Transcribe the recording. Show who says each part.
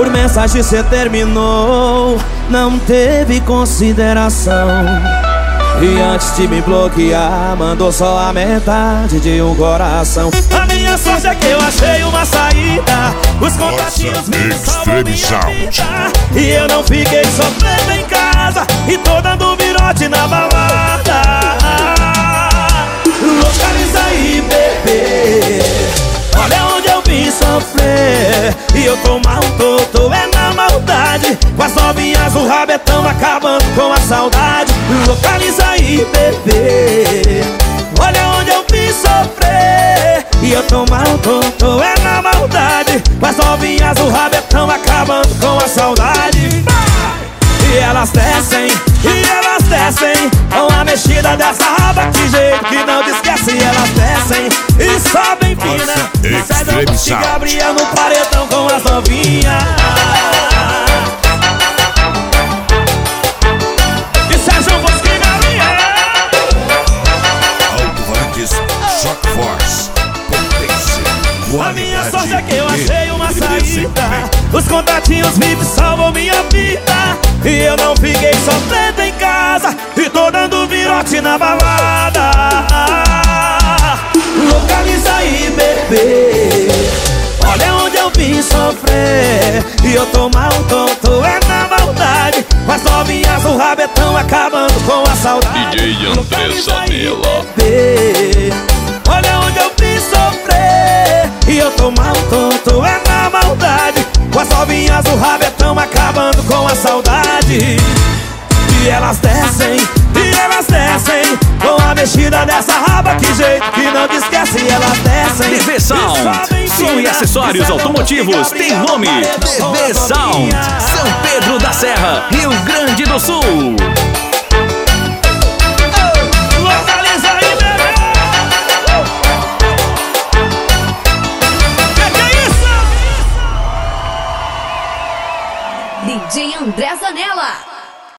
Speaker 1: Por mensagem cê terminou, não teve consideração. E antes de me bloquear, mandou só a metade de um coração. A minha sorte é que eu achei uma saída. Os contatinhos me salvam minha vida. E eu não fiquei sofrendo em casa e tô dando virote na balada. Localiza aí, bebê, olha onde eu vim sofrer. E eu tô mal, tô é na maldade. Com as novinhas o rabetão acabando com a saudade. Localiza aí, bebê, olha onde eu vim sofrer. E eu tô mal, tô é na maldade. Com as novinhas o rabetão acabando com a saudade. E elas descem, com a mexida dessa raba, que jeito que não te esquece. Elas descem e sobem fina. Sai de Gabriel no paredão com as novinhas. E Sérgio Bosco e Gabriel.
Speaker 2: Alto-Ranques, Shock Force, potência.
Speaker 1: A minha sorte é que eu achei uma saída. Os contatinhos VIP salvam minha vida. E eu não fiquei sofrendo em casa e tô dando virote na balada. Localiza aí, bebê, olha onde eu vim sofrer. E eu tô mal, tô é na maldade. Com as novinhas o rabetão acabando com a saudade.
Speaker 3: DJ André Zanella.
Speaker 1: Bebê, olha onde eu vim sofrer. E eu tô mal, tô é na maldade. Com as novinhas o rabetão acabando com a saudade. E elas descem, com a mexida dessa raba, que jeito que não te esquece. Elas descem.
Speaker 4: DV Sound, som e acessórios automotivos tem nome. DV Sound, São Pedro da Serra, Rio Grande do Sul.
Speaker 1: Localiza aí, bebê. Que é isso?
Speaker 5: DJ André Zanella.